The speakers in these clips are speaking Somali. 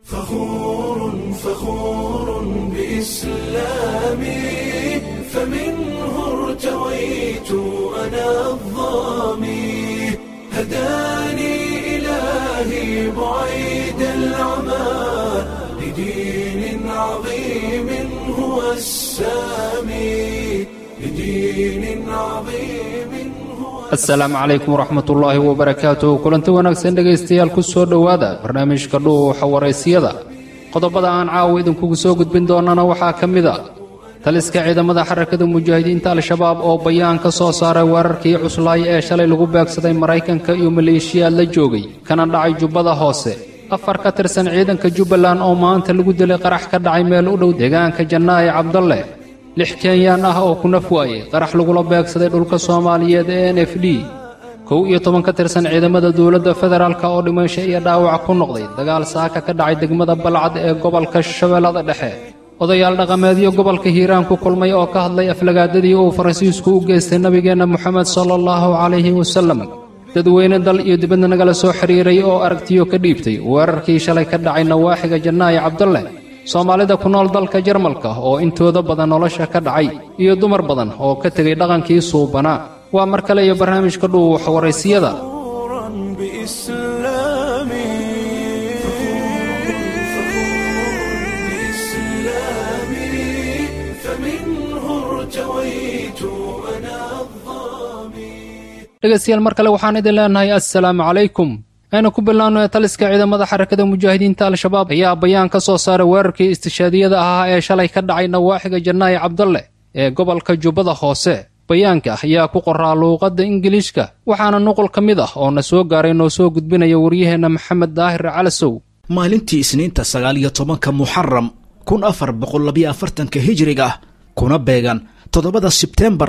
فخور بإسلامي فمنه ارتويت أنا الظامي هداني إلهي بعيد العمى لدين عظيم هو السامي لدين عظيم asalaamu calaykum waraxmatullaahi wabarakaatuh kulanti wanaagsan dhegaystayaal ku soo dhowaada barnaamijka dhuuxa waraysiyada qodobada aan caawa idinkugu soo gudbin doonana waxaa ka mid a taliska ciidamada xarakada mujaahidiinta al-shabaab oo bayaan ka soo saaray weerarkii cuslaay ee shalay lagu beegsaday maraykanka iyo maleeshiyaad la joogay kana dhacay jubbada hoose afar ka tirsan ciidanka jubbaland oo maanta lagu dilay qarax ka dhacay meel u dhow deegaanka jannaaye cabdalle 6 Kenyaan ah oo ku naf waayay qarax lagula beegsaday dhulka Soomaaliyeed ee NFD 11 ka tirsan ciidamada dawladda federaalka oo dhimasho iyo dhaawac ku noqday dagaal saaka ka dhacay degmada Balcad ee gobolka Shabeellada Dhexe odayaal dhaqameedyo gobolka Hiiraan ku kulmay oo ka hadlay aflagaadadii uu Faransiisku u geystay nabigeena Muhammad sallallahu alayhi wasallam dadweyne dal iyo dibadda nagala soo xiriiray oo aragtiyo ka dhiibtay weerarkii shalay ka dhacay nawaaxiga Jannaaye Cabdalle Soomaalida ku nool dalka Jarmalka oo intooda badan nolosha ka dhacay iyo dumar badan oo ka tagay dhaqankii suubanaa waa mar kale iyo barnaamijka dhuuxa waraysiyada dhegaystayaal mar kale waxaan idin leenahay assalaamu calaykum aynu ku bilaabno taliska ciidamada xarakada mujaahidiinta al-shabaab ayaa bayaan ka soo saaray weerarkii istishhaadiyada ahaa ee shalay ka dhacay nawaaxiga Jannaaye Cabdalle ee gobolka Jubbada Hoose bayaanka ayaa ku qoraa luuqadda Ingiriiska waxaana nuqul ka mid ah oo na soo gaaray noo soo gudbinaya wariyaheena Maxamed Daahir Calasow maalintii Isniinta 19 Muharram 1442 Hijriga kuna beegan 7 Sebtembar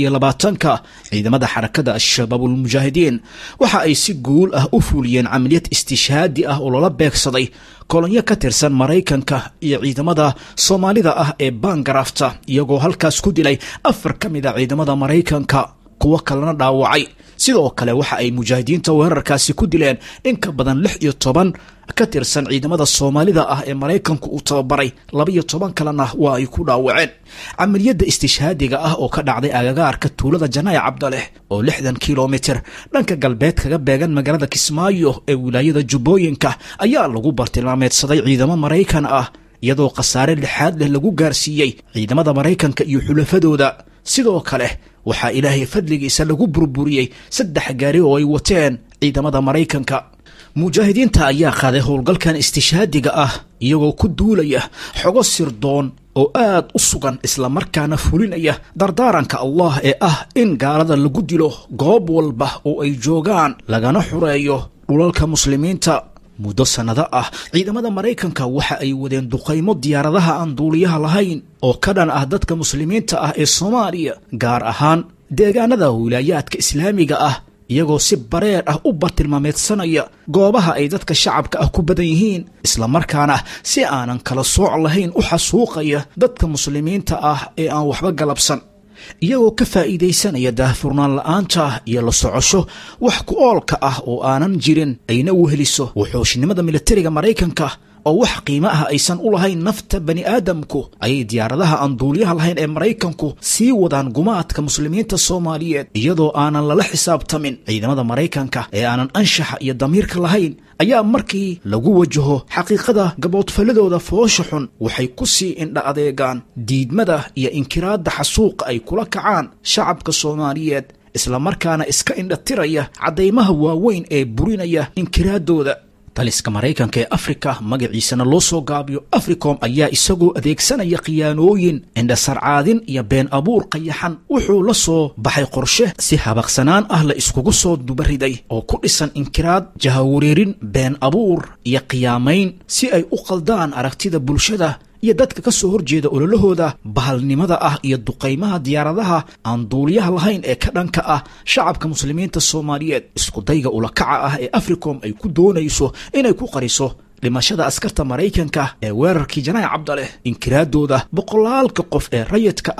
2020 ciidamada xarakada al-shabaabul mujaahidiin waxa ay si guul ah u fuliyeen amaliyad istishhaadi ah oo lala beegsaday kolonyo ka tirsan Mareykanka iyo ciidamada Soomaalida ah ee Bangarafta iyagoo halkaas ku dilay 4 kamid ah ciidamada Mareykanka kuwa kalena dhaawacay sidoo kale waxa ay mujaahidiinta weerarkaasi ku dileen in ka badan 16 ka tirsan ciidamada Soomaalida ah ee Mareykanku uu tababaray 12 kalena waa ay ku dhaawaceen amaliyada istishhaadiga ah oo ka dhacday agagaarka tuulada Jannaaye Cabdalle oo 60 kilomitir dhanka galbeed kaga beegan magaalada Kismaayo ee wilaayada Jubbooyinka ayaa lagu bartilmaameedsaday ciidamo Mareykan ah iyadoo khasaare lixaad leh lagu gaarsiiyay ciidamada Mareykanka iyo xulafadooda sidoo kale waxa Ilaahay fadligiisa lagu burburiyay 3 gaari oo ay wateen ciidamada Mareykanka mujaahidiinta ayaa qaaday howlgalkan istishhaadiga ah iyagoo ku duulaya xogo sirdoon oo aad u sugan isla markaana fulinaya dardaaranka Allah ee ah in gaalada lagu dilo goob walba oo ay joogaan lagana xureeyo dhulalka muslimiinta muddo sanado ah ciidamada Mareykanka waxa ay wadeen duqeymo diyaaradaha aan duuliyaha lahayn oo ka dhan ah dadka muslimiinta ah ee Soomaaliya gaar ahaan deegaanada wilaayaadka islaamiga ah iyagoo si bareer ah u bartilmaameedsanaya goobaha ay dadka shacabka ah ku badan yihiin isla markaana si aanan kala sooc lahayn u xasuuqaya dadka muslimiinta ah ee aan waxba galabsan iyagoo ka faa'iideysanaya daahfurnaan la'aanta iyo la socosho wax ku oolka ah oo aanan jirin ayna u heliso wuxuushnimada militariga Mareykanka oo wax qiimo ah aysan u lahayn nafta bani aadamku ay diyaaradaha aan duuliyaha lahayn ee Mareykanku sii wadaan gumaadka muslimiinta Soomaaliyeed iyadoo aanan lala xisaabtamin ciidamada Mareykanka ee aanan anshaxa iyo damiirka lahayn ayaa markii lagu wajaho xaqiiqada gaboodfaladooda foosha xun waxay ku sii indha adeegaan diidmada iyo inkiraadda xasuuqa ay kula kacaan shacabka Soomaaliyeed isla markaana iska indha tiraya cadeymaha waaweyn ee burinaya inkiraadooda taliska Mareykanka ee Afrika magaciisana loo soo gaabiyo Africom ayaa isagoo adeegsanaya khiyaanooyin indha sarcaadin iyo been abuur qayaxan wuxuu la soo baxay qorshe si habaqsanaan ah la iskugu soo dubariday oo ku dhisan inkiraad jahawareerin been abuur iyo qiyaamayn si ay u qaldaan aragtida bulshada iyo dadka ka soo horjeeda ololahooda bahalnimada ah iyo duqeymaha diyaaradaha aan duuliyaha lahayn ee ka dhanka ah shacabka muslimiinta Soomaaliyeed isku dayga ula kaca ah ee Africom ay ku doonayso inay ku qariso dhimashada askarta Mareykanka ee weerarkii Jannaaye Cabdalle inkiraadooda boqolaalka qof ee rayidka ah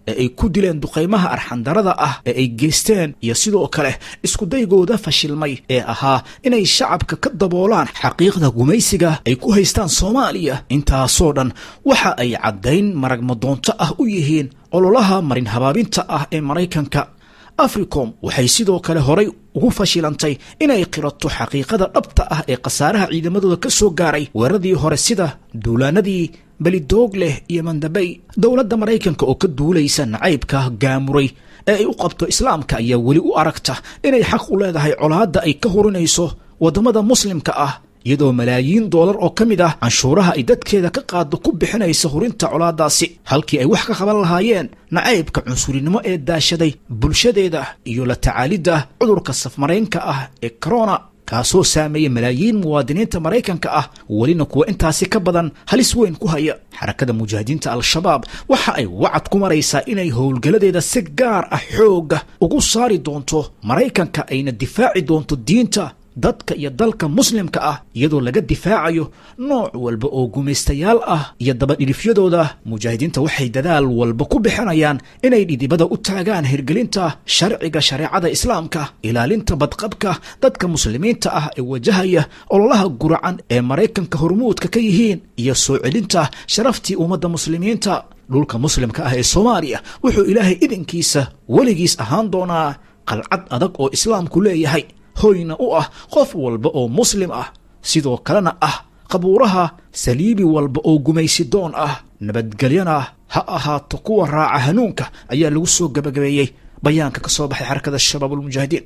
ee ay ku dileen duqaymaha arxandarada ah ee ay geysteen iyo sidoo kale iskudaygooda fashilmay ee ahaa inay shacabka ka daboolaan xaqiiqda gumaysiga ay ku haystaan soomaaliya intaasoo dhan waxa ay caddayn maragmadoonto ah u yihiin ololaha marin habaabinta ah ee maraykanka africom waxay sidoo kale horay ugu fashilantay inay qirato xaqiiqada dhabta ah ee khasaaraha ciidamadooda ka soo gaaray weeraradii hore sida duulaanadii belidoogleh iyo mandabey dowladda maraykanka oo ka duulaysa nacaybka gaamuray ee ay u qabto islaamka ayaa weli u aragta inay xaq u leedahay colaadda ay ka hurinayso waddamada muslimka ah iyadoo malaayiin doolar oo ka mid ah canshuuraha ay dadkeeda ka qaado ku bixinaysa hurinta colaadaasi halkii ay wax ka qaban lahaayeen nacaybka cunsurinimo ee daashaday bulshadeeda iyo la tacaalidda cudurka safmaraynka ah ee corona kaasoo saameeyey malaayiin muwaadiniinta maraykanka ah welina kuwa intaasi ka badan halis weyn ku haya xarakada mujaahidiinta al-shabaab waxa ay wacad ku maraysaa inay howlgaladeeda si gaar ah xoogga ugu saari doonto maraykanka ayna difaaci doonto diinta dadka iyo dalka muslimka ah iyadoo laga difaacayo nooc walba oo gumaystayaal ah iyo dabadhilifyadooda mujaahidiinta waxay dadaal walba ku bixinayaan inay dhidibada u taagaan hirgelinta sharciga shareecada islaamka ilaalinta badqabka dadka muslimiinta ah ee wajahaya ololaha guracan ee maraykanka hormuudka ka yihiin iyo soo celinta sharaftii ummadda muslimiinta dhulka muslimka ah ee soomaaliya wuxuu ilaahay idinkiisa weligiis ahaan doonaa qalcad adag oo islaamku leeyahay hoyna u ah qof walba oo muslim ah sidoo kalena ah qabuuraha saliibi walba oo gumaysidoon ah nabadgelyana ha ahaato kuwa raaca hanuunka ayaa lagu soo gabagabeeyey bayaanka ka soo baxay xarakada shabaab ulmujaahidiin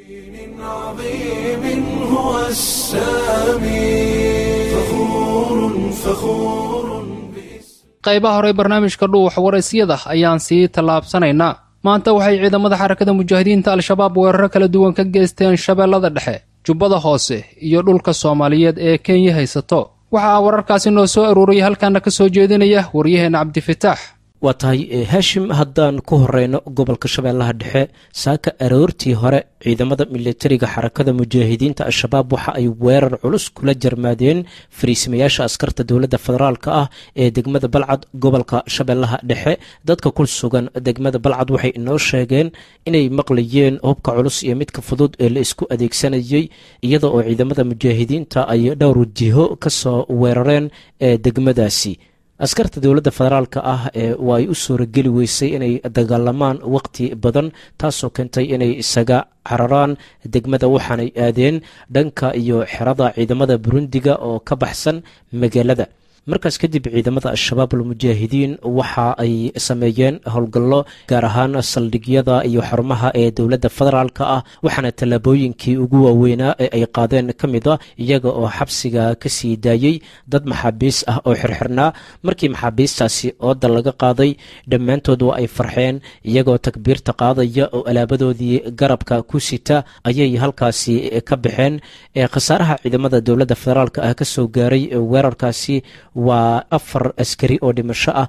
qaybaha hore barnaamijka dhuuxa waraysiyada ayaan sii tallaabsanaynaa maanta waxay ciidamada xarakada mujaahidiinta al-shabaab weeraro kala duwan ka geysteen shabeellada dhexe jubbada hoose iyo dhulka soomaaliyeed ee kenya haysato waxaa wararkaasi noo soo aruuriyay halkaana ka soo jeedinaya waryaheenna cabdifitaax waa tahay haashim haddaan ku horeyno gobolka shabeellaha dhexe saaka aroortii hore ciidamada militariga xarakada mujaahidiinta al-shabaab waxa ay weerar culus kula jarmaadeen fariisimayaasha askarta dowladda federaalka ah ee degmada balcad gobolka shabeellaha dhexe dadka ku sugan degmada balcad waxay inoo sheegeen inay maqlayeen hubka culus iyo midka fudud ee la isku adeegsanayey iyada oo ciidamada mujaahidiinta ay dhowr jiho ka soo weerareen ee degmadaasi askarta dowladda federaalka ah waa ay u suurageli weysay inay dagaalamaan waqti badan taasoo keentay inay isaga cararaan degmada waxaanay aadeen dhanka iyo xerada ciidamada burundiga oo ka baxsan magaalada markaas kadib ciidamada al-shabaab almujaahidiin waxa ay sameeyeen howlgallo gaar ahaan saldhigyada iyo xarumaha ee dowladda federaalka ah waxaana tallaabooyinkii ugu waaweynaa ee ay qaadeen ka mid a iyaga oo xabsiga ka sii daayey dad maxaabiis ah oo xirxirnaa markii maxaabiistaasi ooda laga qaaday dhammaantood waa ay farxeen iyagoo takbiirta qaadaya oo alaabadoodii garabka ku sita ayay halkaasi ka baxeen khasaaraha ciidamada dowladda federaalka ah ka soo gaaray weerarkaasi waa 4 askari oo dhimasho ah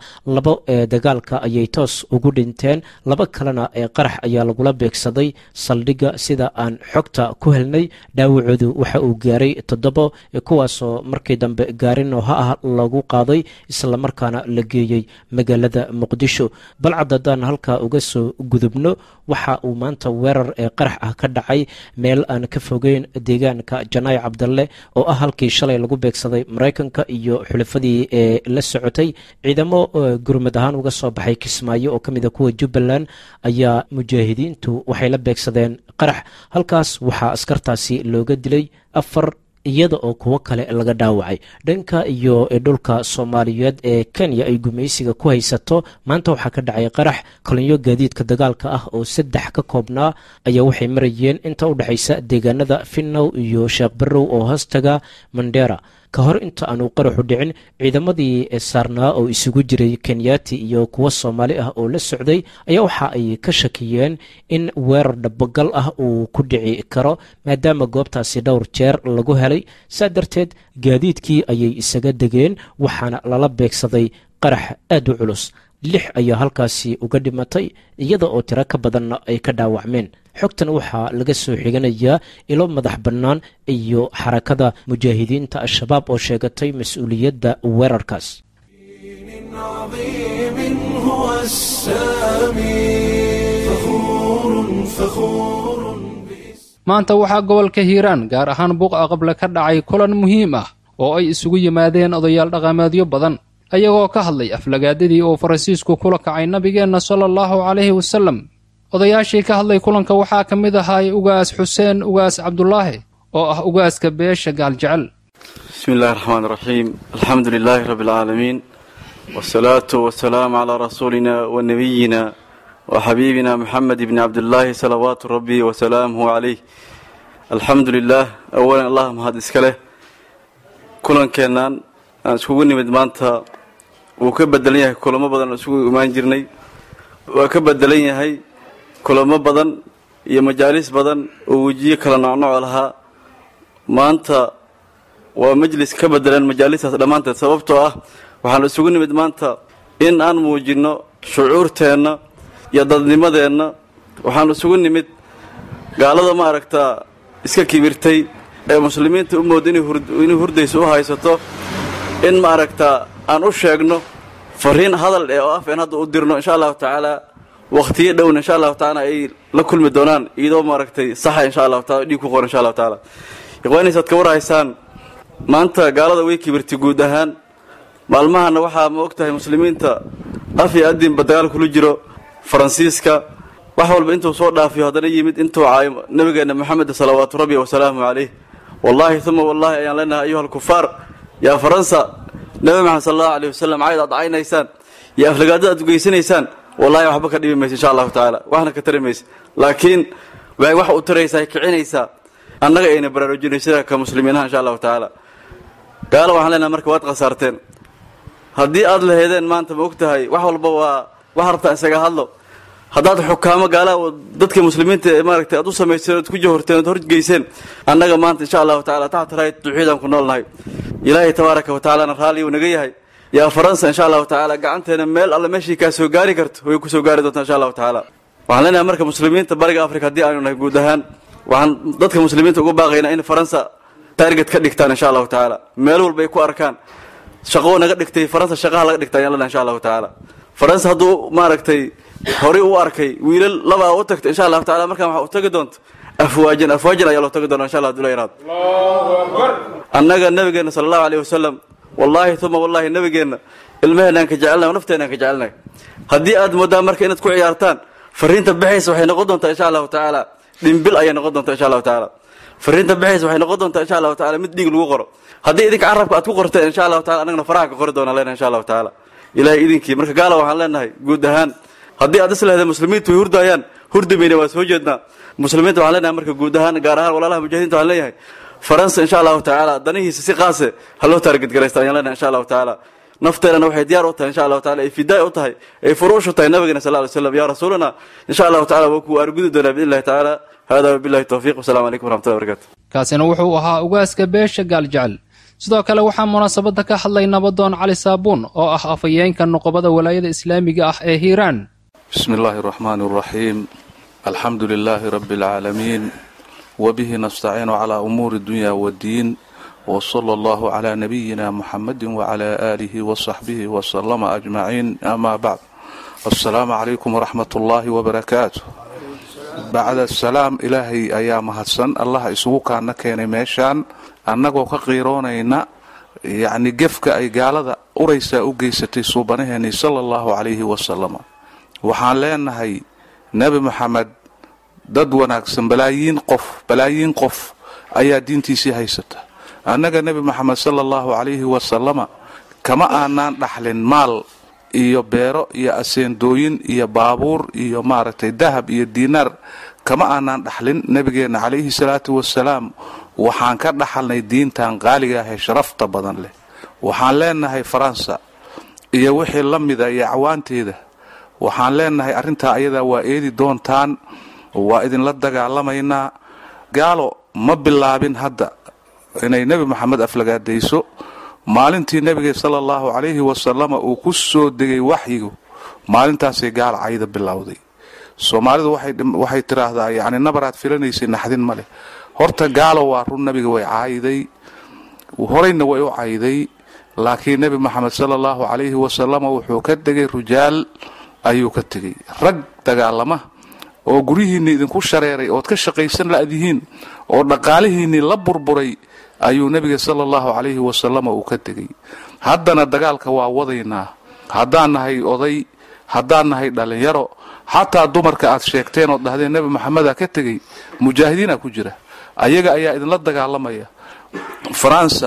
2 dagaalka ayay toos ugu dhinteen 2 kalena qarax ayaa lagula beegsaday saldhiga sida aan xogta ku helnay dhaawacoodu waxa uu gaaray 7 kuwaasoo markii dambe gaarin oo ha ah lagu qaaday isla markaana la geeyey magaalada muqdisho balcad haddaan halkaa uga soo gudubno waxa uu maanta weerar qarax ah ka dhacay meel aan ka fogeyn deegaanka janaay cabdalle oo ah halkii shalay lagu beegsaday maraykanka iyo xulafadii la socotay ciidamo gurmad ahaan uga soo baxay kismaayo oo ka mid a kuwa jubbaland ayaa mujaahidiintu waxay la beegsadeen qarax halkaas waxaa askartaasi looga dilay 4 iyada oo kuwo kale laga dhaawacay dhanka iyo dhulka Soomaaliyeed ee Kenya ay gumaysiga ku haysato maanta waxaa ka dhacay qarax kolinyo gaadiidka dagaalka ah oo 3 ka koobnaa ayaa waxay marayeen inta u dhaxaysa deegaanada Finnow iyo Sheekh Barrow oo hoostaga Mandera ka hor inta aanu qaraxu dhicin ciidamadii saarnaa oo isugu jiray Kenyaati iyo kuwa Soomaali ah oo la socday ayaa waxa ay ka shakiyeen in weerar dhabagal ah uu ku dhici karo maadaama goobtaasi dhowr jeer lagu helay saadarteed gaadiidkii ayay isaga degeen waxaana lala beegsaday qarax aad u culus 6 ayaa halkaasi uga dhimatay iyada oo tiro ka badanna ay ka dhaawacmeen xogtan waxaa laga soo xiganayaa ilo madax bannaan iyo xarakada mujaahidiinta al-shabaab oo sheegatay mas-uuliyadda weerarkaas عظيم هو هو السامي فخور maanta waxaa gobolka hiiraan gaar ahaan buuqa qable ka dhacay kulan muhiim ah oo ay isugu yimaadeen odayaal dhaqameedyo badan ayagoo ka hadlay aflagaadadii uu faransiisku kula kacay nabigeenna sala allahu calayhi wasallam odayaashii ka hadlay kulanka waxaa ka mid ahaay ugaas xuseen ugaas cabdulaahi oo ah ugaaska beesha gaaljecel bismi illahi raxmaan raxiim alxamdu lilaahi rabbi alcaalamiin wasalaatu wasalaamu calaa rasuulina wa nabiyina wa xabiibina moxamed ibni cabdillaahi salawaatu rabbi wasalaamuhu calayh alxamdu lilaah awalan allah mahad iska leh kulankeennan aan iskugu nimid maanta wuu ka bedelan yahay kulamo badan oo isugu imaan jirnay waa ka bedelan yahay kulamo badan iyo majaalis badan oo wejiyo kala noocnooc lahaa maanta waa majlis ka bedelan majaalistaas dhammaanteed sababtoo ah waxaan isugu nimid maanta in aan muujinno shucuurteenna iyo dadnimadeenna waxaan isugu nimid gaalada ma aragtaa iska kibirtay ee muslimiinta u mooda inay hurdaysa u haysato in ma aragtaa aan u sheegno fariin hadal oo afeen hadda u dirno insha allahu tacaala wakhtiyo dhowna insha allahu tacaala ay la kulmi doonaan iyadoo ma aragtay saxa insha allahu taala dhiig ku qoran insha allahu tacaala ikhwaaniisaad ka warhaysaan maanta gaalada way kibirtay guud ahaan maalmahana waxaa ma og tahay muslimiinta af iyo adinba dagaal kula jiro faransiiska wax walba intuu soo dhaafiyo haddana yimid intuu caayo nabigeenna moxamed salawaatu rabbi wasalaamu calayh wallaahi uma wallaahi ayaan leenahay ayuha alkufaar yaa faransa nabi maxamed sala allahu alayh wasalam cayd aad caynaysaan iyo aflagaadada aad ugeysanaysaan wallahi waxba ka dhibi maysa insha allahu tacaala waxna ka tari maysa laakiin waxay wax u taraysaa kicinaysaa annaga ayna baraarujinaysa ka muslimiinaha insha allahu tacaala gaalo waxaan leenahay marka waad khasaarteen haddii aad laheedeen maanta ma og tahay wax walba waa wax rabtaa isaga hadlo haddaad xukaamo gaalaha oo dadka muslimiinta maaragtay aad u samayseen ood ku jahorteen ood horgeyseen annaga maanta insha allahu tacala taxta raayat tawxiidaan ku noolnahay ilaahay tabaaraka wa tacalana raalli uu naga yahay yaa faransa insha allahu tacaala gacanteena meel alle meeshii kaa soo gaari karto way ku soo gaari doontaa insha allahu tacaala waxaan leenahay marka muslimiinta bariga afrika haddii aanu nahay guud ahaan waxaan dadka muslimiinta uga baaqaynaa in faransa taarget ka dhigtaan insha allahu tacaala meel walba ay ku arkaan shaqoo naga dhigtay faransa shaqaha laga dhigta ayaan leenahay insha allahu tacaala faransa hadduu maaragtay horey u arkay wiilal labaa u tagta insha allahu taala markaan waxaa u tagi doonto afwaajan ayaa loo tagi doona insha allah haduu la yaraado annaga nabigeenna sala allahu alayh wasalam wallaahi uma wallaahi nabigeenna ilmaheenaan ka jecelnahay oo nafteenaan ka jecelnahay haddii aad moodaan marka inaad ku ciyaartaan fariinta baxaysa waxay noqon doontaa insha allahu tacaala dhimbil ayay noqon doontaa insha allahu tacaala fariinta baxaysa waxay noqon doontaa insha allahu tacaala mid dhiig lagu qoro haddii idinka carabka aad ku qorteen insha allahu taala annagana faraha ka qori doonaa leenahay insha allahu tacaala ilaahay idinkii marka gaala waxaan leenahay guud ahaan haddii aad islehda muslimiintu way hurdaayaan hurdamayna waa soo jeednaa muslimiinta waxaan leenahay marka guud ahaan gaar ahaan walaalaha mujaahidiinta waxaan leeyahay faransa insha allahu tacaala danihiisa si qaase ha loo taargetgaraysta ayaan leenahay insha allahu tacaala nafteenana waxay diyaar u tahay insha allahu taala ay fidaay u tahay ay furuush u tahay nabigeena sal alay slam yaa rasuulana insha allahu tacala waa kuu argudi doonaa biidni illahi tacaala hada wabillahi tawfiiq wasalaamu calaykum waraxmatullahi wabarakatu kaasina wuxuu ahaa ugaaska beesha gaaljecel sidoo kale waxaa munaasabadda ka hadlay nabadoon cali saabuun oo ah afhayeenka nuqubada walaayada islaamiga ah ee hiiraan bismi illaahi araxmaani araxiim alxamdu lilaahi rabbi alcaalamiin wabihi nastaciinu calaa umuuri dunya waddiin wasala allahu calaa nabiyina muxamadi wacalaa aalihi wasaxbihi wasalama ajmaciin amaa bacd assalaamu calaykum waraxmat ullaahi wabarakaatu bacda asalaam ilaahay ayaa mahadsan allaha isugu kaana keenay meeshaan annagoo ka qiiroonayna yacni gefka ay gaalada uraysaa u geysatay suubanaheennii sala allahu calayhi wasalama waxaan leenahay nebi moxamed dad wanaagsan balaayiin qof ayaa diintiisii haysata annaga nebi moxamed sala allahu calayhi wasalama kama aanaan dhaxlin maal iyo beero iyo aseendooyin iyo baabuur iyo maaragtay dahab iyo diinaar kama aanaan dhaxlin nebigeenna calayhi salaatu wasalaam waxaan ka dhaxalnay diintan qaaliga ah ee sharafta badan leh waxaan leenahay faransa iyo wixii la mida iyo acwaanteeda waxaan leenahay arrintaa ayadaa waa eedi doontaan waa idinla dagaalamaynaa gaalo ma bilaabin hadda inay nebi moxamed aflagaadayso maalintii nebiga sala allahu calayhi wasalama uu ku soo degay waxyigu maalintaasay gaal cayda bilowday soomaalidu waxay tiraahdaa yacni nabaraad filanaysay naxdin ma leh horta gaalo waa run nebiga way cayday horayna way u cayday laakiin nebi moxamed sala allahu calayhi wasalama wuxuu ka degay rujaal ayuu ka tegey. rag dagaalama oo guryihiinni idinku shareeray ood ka shaqaysan la'dihiin oo dhaqaalihiinni la burburay ayuu nebiga sala allahu calayhi wasallam uu ka tegey. haddana dagaalka waa wadaynaa, haddaan nahay oday, haddaan nahay dhallinyaro, xataa dumarka aad sheegteen ood dhahdeen nebi maxamedaa ka tegey, mujaahidiinaa ku jira, ayaga ayaa idinla dagaalamaya. faransa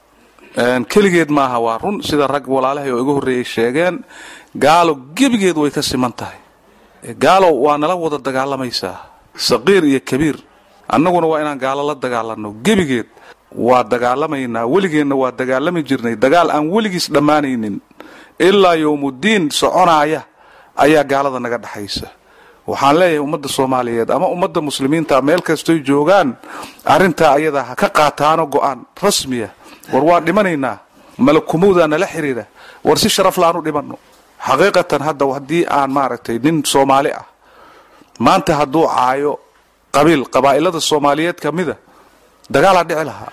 keligeed maaha, waa run sida rag walaalahay oo iga horreeyey sheegeen, gaalo gebigeed way ka siman tahay. gaalo waa nala wada dagaalamaysaa, saqiir iyo kabiir. annaguna waa inaan gaalo la dagaalanno, gebigeed waa dagaalamaynaa, weligeenna waa dagaalami jirnay, dagaal aan weligiis dhammaanaynin ilaa yowmuddiin soconaaya ayaa gaalada naga dhaxaysa. waxaan leeyahay ummadda soomaaliyeed ama ummadda muslimiinta meel kastoy joogaan, arrintaa ayadaa ha ka qaataano go'aan rasmiya. war waan dhimanaynaa, malakumowdaa nala xiriira, war si sharaf la'aan u dhimanno. xaqiiqatan hadda haddii aan maaragtay nin soomaali ah maanta hadduu caayo qabaa'ilada soomaaliyeed ka mida, dagaalaa dhici lahaa.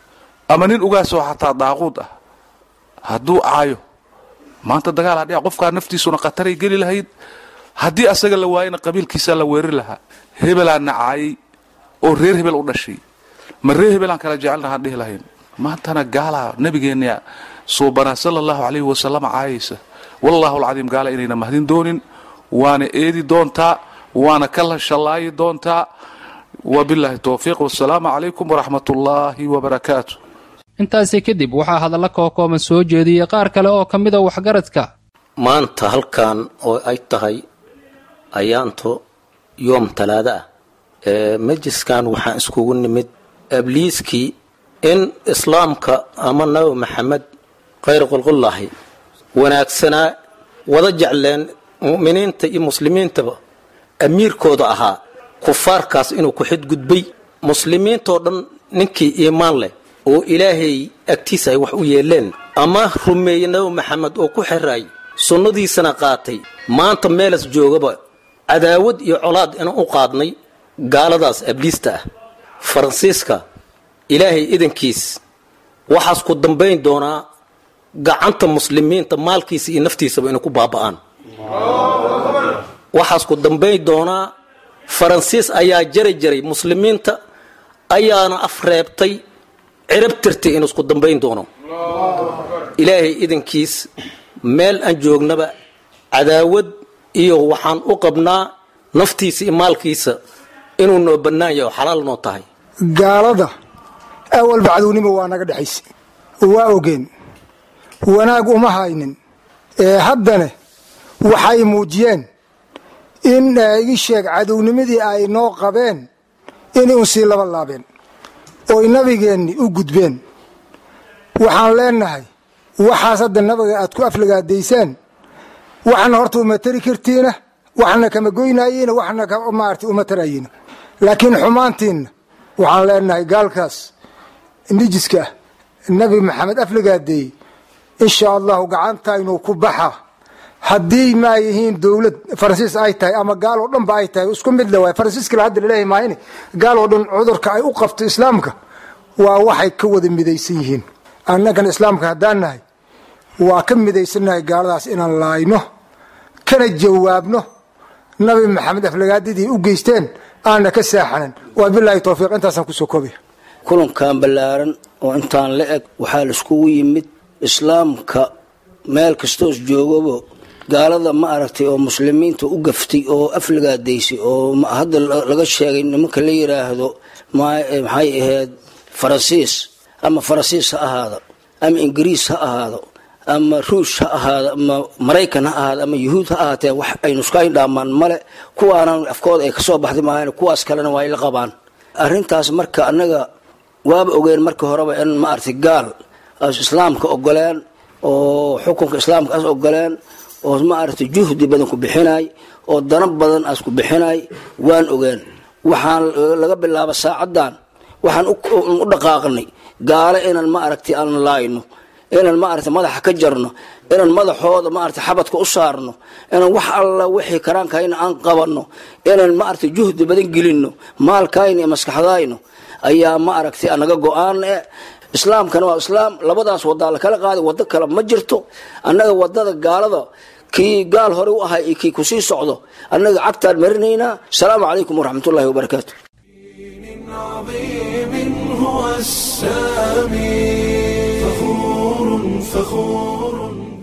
ama nin ugaasoo xataa daaquud ah hadduu caayo maanta dagaalaa dhici, qofkaa naftiisuna khataray geli lahayd. haddii asaga la waayana qabiilkiisaa la weerari lahaa. hebelaa nacaayay oo reer hebel u dhashay, ma reer hebelaan kala jecelnahaan dhihi lahayn. maantana gaalaa nabigeenna suubanaa sala allahu calayhi wasallam caayaysa. wallaahu alcadiim, gaala inayna mahdin doonin, waana eedi doontaa, waana kala shallaayi doontaa. wabilaahi towfiiq, wasalaamu calaykum waraxmatullaahi wabarakaatu. intaasi kadib waxaa hadalla kookooban soo jeediyey qaar kale oo ka mida waxgaradka. maanta halkan oo ay tahay ayaanto yoom talaada ah, majliskan waxaan iskugu nimid abliiskii in islaamka ama nabi maxamed khayr qulqullaahi wanaagsanaa wada jecleen mu'miniinta iyo muslimiintaba amiirkooda ahaa, kufaarkaas inuu ku xidgudbay. muslimiintoo dhan ninkii iimaan leh oo ilaahay agtiisa ay wax u yeeleen ama rumeeyey nabi maxamed oo ku xiraay sunnadiisana qaatay, maanta meelas joogaba cadaawad iyo colaad inaan u qaadnay gaaladaas abliista ah. faransiiska ilaahay idankiis waxaas ku dambayn doonaa gacanta muslimiinta maalkiisa iyo naftiisaba inay ku baaba'aan. waxaas ku dambayn doonaa faransiis ayaa jaray muslimiinta ayaana afreebtay, cirab tirtay inuu isku dambayn doono. ilaahay idankiis meel aan joognaba cadaawad iyo waxaan u qabnaa naftiisa iyo maalkiisa inuu noo bannaan yahay oo xalaal noo tahay. gaalada awalba cadownimo waa naga dhexaysa, waa ogeen, wanaag uma haynin. haddana waxay muujiyeen in igi sheeg cadownimadii ay noo qabeen inay un sii laba laabeen ooy nabigeenni u gudbeen. waxaan leenahay waxaas hadda nabiga aad ku aflagaadaysaan, waxna horta uma tari kartiina, waxna kama goynaayiina, waxna maarata uma tarayiina. laakiin xumaantiinna waxaan leenahay gaalkaas nijiska ah nabi maxamed aflagaadeeyey insha allahu gacantaynu ku baxa. haddii maa yihiin dowlad faransiis ay tahay ama gaaloo dhanba ay tahay, isku mid le waay. faransiiskala hadda laleeyahay maayne, gaaloo dhan cudurka ay u qabto islaamka waa waxay ka wada midaysan yihiin. annagana islaamka haddaan nahay waa ka midaysannahay gaaladaas inaan laayno, kana jawaabno nabi maxamed aflagaadidii u geysteen aana ka saaxanan. waa bilaahi towfiiq, intaasaan kusoo koobaya. kulankan ballaaran oo intaan la eg waxaa laiskugu yimid islaamka meel kastoos joogaba gaalada ma aragtay oo muslimiinta u gaftay oo aflagaadaysay oo hadda laga sheegay nimanka la yiraahdo maxay ahayd faransiis, ama faransiis ha ahaado ama ingiriis ha ahaado ama ruush ha ahaado ama maraykan ha ahaado ama yuhuud ha ahaatee wax aynu iska indhaamaan male. kuwaana afkooda ay kasoo baxday maahan, kuwaas kalena waa ay la qabaan. arrintaas marka annaga waaba ogeen markii horeba in ma aragtay gaal as islaamka ogoleen oo xukunka islaamka as ogoleen oo ma aragtay juhdi badan ku bixinay oo dana badan as ku bixinay waan ogeen. waxaan laga bilaabo saacadan waxaan u dhaqaaqnay gaalo inaan ma aragtay aan laayno, inaan ma aragtay madaxa ka jarno, inaan madaxooda ma aragtay xabadka u saarno, inaan wax alla wixii karaankayna aan qabanno, inaan ma aragtay juhdi badan gelinno, maalkayna iyo maskaxdayna ayaa ma aragtay anaga go'aan. islaamkana waa islaam, labadaas wadaa la kala qaaday, wado kale ma jirto. annaga wadada gaalada kii gaal hore u ahaa iyo kii kusii socdo annaga cagtaan marinaynaa. asalaamu calaykum waraxmatullaahi wabarakaatu. هو السامي فخور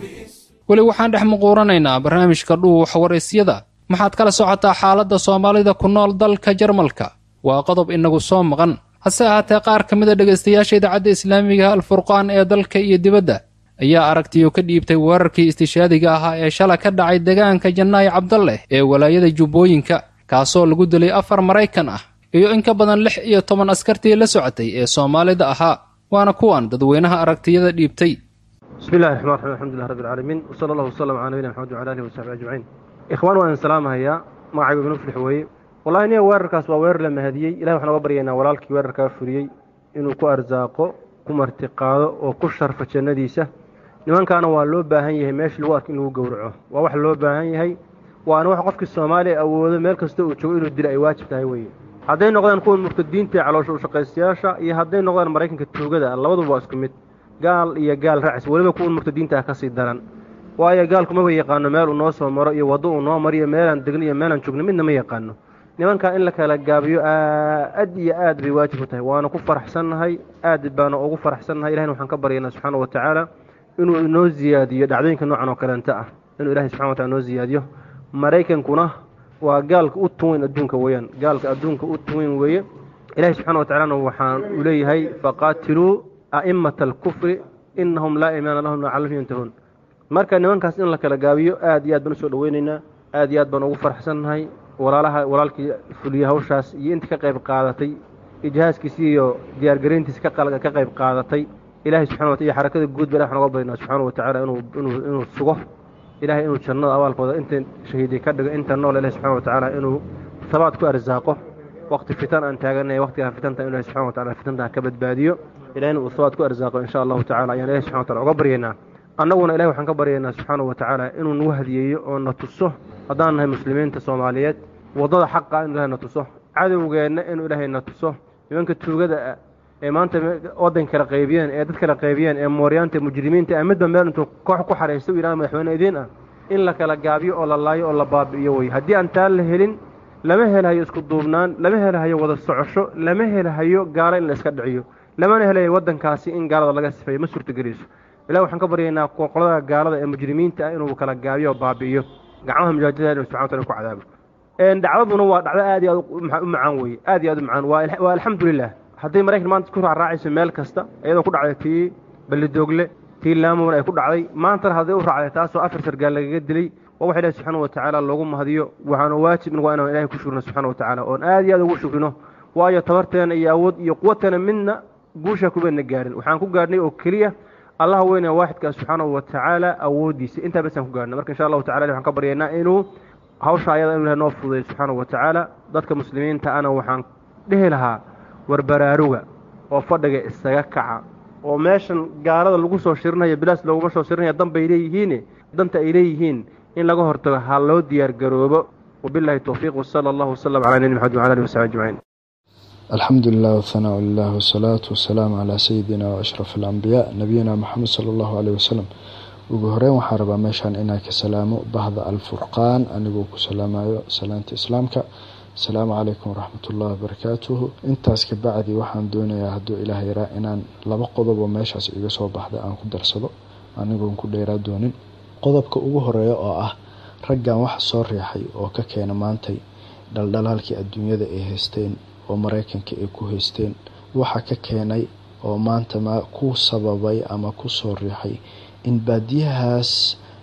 weli waxaan dhex muquuranaynaa barnaamijka dhuuxa waraysyada. maxaad kala socotaa xaaladda soomaalida ku nool dalka Jarmalka? waa qodob inagu soo maqan. hase ahaatee qaar ka mida dhegaystayaasha idaacadda islaamiga alfurqaan ee dalka iyo dibadda ayaa aragtiyo ka dhiibtay weerarkii istishaadiga ahaa ee shala ka dhacay deegaanka Jannaay Cabdalle ee walaayada Jubbooyinka, kaasoo lagu dilay 4 Maraykan ah iyo in ka badan 16 askartii la socotay ee Soomaalida ahaa. waana kuwan dadweynaha aragtiyada dhiibtay. بسم الله الرحمن الرحيم الحمد لله رب العالمين وصلى الله وسلم على نبينا محمد وعلى اله وصحبه اجمعين. اخوان وان سلام هيا magacaygu ibn Flix weeye. wallahi inay weerarkaas waa weerar la mahadiyay. ilaahay waxaan uga baryaynaa walaalkii weerarka furiyay inuu ku arsaaqo, ku martiqaado oo ku sharfo jannadiisa. nimankaana waa loo baahan yahay meeshii lagu arko in lagu gowraco. waa wax loo baahan yahay. waana wax qofkii Soomaaliya awoodo meel kasta uu joogo inuu dilo ay waajib tahay weeye. hadday noqdaan kuwa murtadiinta ee caloosha u shaqaystayaasha iyo hadday noqdaan Maraykanka toogada, labaduba waa isku mid. gaal iyo gaal raacis waliba kuwa murtadiinta ka sii daran. waayo gaalku ma yaqaano meel uu noo soo maro iyo wado uu noo mariyo meelaan degno iyo meelaan joogno midna ma yaqaano. nimanka in la kala gaabiyo aad iyo aad bay waajib u tahay. waana ku faraxsanahay, aad baan ugu faraxsanahay. ilaahay waxaan ka baryaynaa subxaanahu wa ta'aala inuu inoo ziyaadiyo dhacdooyinka noocan oo kaleenta ah, inuu ilaahay subxaanahu wa ta'aala inoo ziyaadiyo. Maraykankuna waa gaalka u tuweyn adduunka weeyaan, gaalka adduunka u tuweyn weeye. ilaahay subxaanahu wa ta'aala waxaan u leeyahay faqaatiluu a'immata al-kufri innahum laa iimaana lahum la'allahum yantahuun. marka nimankaas in la kala gaabiyo aad iyo aad baan u soo dhaweynaynaa, aad iyo aad baan ugu faraxsanahay. walaalkii fuliya hawshaas iyo inta ka qayb qaadatay, ijhaaskiisa iyo diyaargareyntiisa ka qayb qaadatay, ilaahay subxaanahu wa ta'aala xarakada guud baa waxaan uga baryaynaa subxaanahu wa ta'aala inuu sugo, ilaahay inuu jannada abaalkooda inta shahiiday ka dhigo, inta nool ilaahay subxaanahu wa ta'aala inuu sabaad ku arsaaqo. waqti fitan aan taaganay, waqtiga fitanta ilaahay subxaanahu wa ta'aala fitanta ka badbaadiyo, ilaahay inuu sabaad ku arsaaqo insha Allah ta'aala. ayaan ilaahay subxaanahu wa ta'aala uga baryaynaa. annaguna ilaahay waxaan ka baryaynaa subxaanahu wa ta'aala inuu nagu hadiyeeyo oo na tuso haddaan nahay muslimiinta Soomaaliyeed wadada xaqa in ilaahay na tuso, cadowgeena inuu ilaahay na tuso. nimanka tuugada ee maanta wadan kala qaybiyeen, ee dad kala qaybiyeen, ee mooryaanta mujrimiinta ee midba meel intuu koox ku xareeysto ilaahay madaxweyne idin ah in la kala gaabiyo oo la laayo oo la baabi'iyo way. haddii aan taa la helin lama helayo isku duubnaan, lama helayo wada socosho, lama helayo gaalo in la iska dhiciyo, lamana helayo wadankaasi in gaalada laga sifeeyo. ma suurtageliso. ilaahay waxaan ka baryaynaa qolada gaalada ee mujrimiinta ah inuu kala gaabiyo oo baabi'iyo, gacmaha mujaahidada inuu subxaanahu wa ta'aala ku cadaabo. dhacdaduna waa dhacdo aad iyo aad u macaan weeye, aad iyo aad u macaan. waa alxamdulilah. hadday Maraykan maanta ku raacayso meel kasta iyadoo ku dhacday tii Balidoogle, tii Laamona ay ku dhacday, maantana hadday u raacday taasoo 4 sargaal lagaga dilay, waa wax ilaahay subxaanahu wa ta'aala loogu mahadiyo. waxaana waajib in waa inaan ilaahay ku shukrino subxaanahu wa ta'aala, oon aad iyo aad ugu shukrino. waayo tabarteena iyo awood iyo quwadteena midna guusha kubeena gaarin. waxaan ku gaarnay oo keliya allah weyne waaxidka subxaanahu wa ta'aala awoodiisa. intaa bas aan ku gaarnay. marka insha Allah ta'aala waxaan ka baryaynaa inuu hawsha ayada inuu noo fududeeyo subxaanahu wa ta'aala. dadka muslimiinta ana waxaan dhihi lahaa war baraaruga oo fadhiga isaga kaca, oo meeshan gaalada lagu soo shirinayo bilaas loogu soo shirinayo danta ay leeyihiin in laga hortago ha loo diyaar garoobo. wabillahi tawfiiq wa sallallahu wasallam ala nabiyyina Muhammad wa ala alihi wa sahbihi ajma'in. alxamdulilah wthanaa lilah wasalaatu wasalaamu calaa sayidina wa ashraf alambiyaa nabiyina maxamed sala allahu caleyhi wasalam. ugu horeyn waxaan rabaa meeshaan inaan ka salaamo bahda alfurqaan anigoo ku salaamayo salaanta islaamka. asalaamu calaykum waraxmatullahi wabarakaatuhu. intaas ka bacdi waxaan doonayaa hadduu ilaah yaraa inaan 2 qodob oo meeshaas iga soo baxda aan ku darsado anigoon ku dheeraa doonin. qodobka ugu horeeya oo ah raggan waxa soo riixay oo ka keena maantay dhaldhalaalkii adduunyada ay haysteen oo Maraykanka ay ku haysteen, waxa ka keenay oo maanta ku sababay ama ku soo riixay in baadiyahaas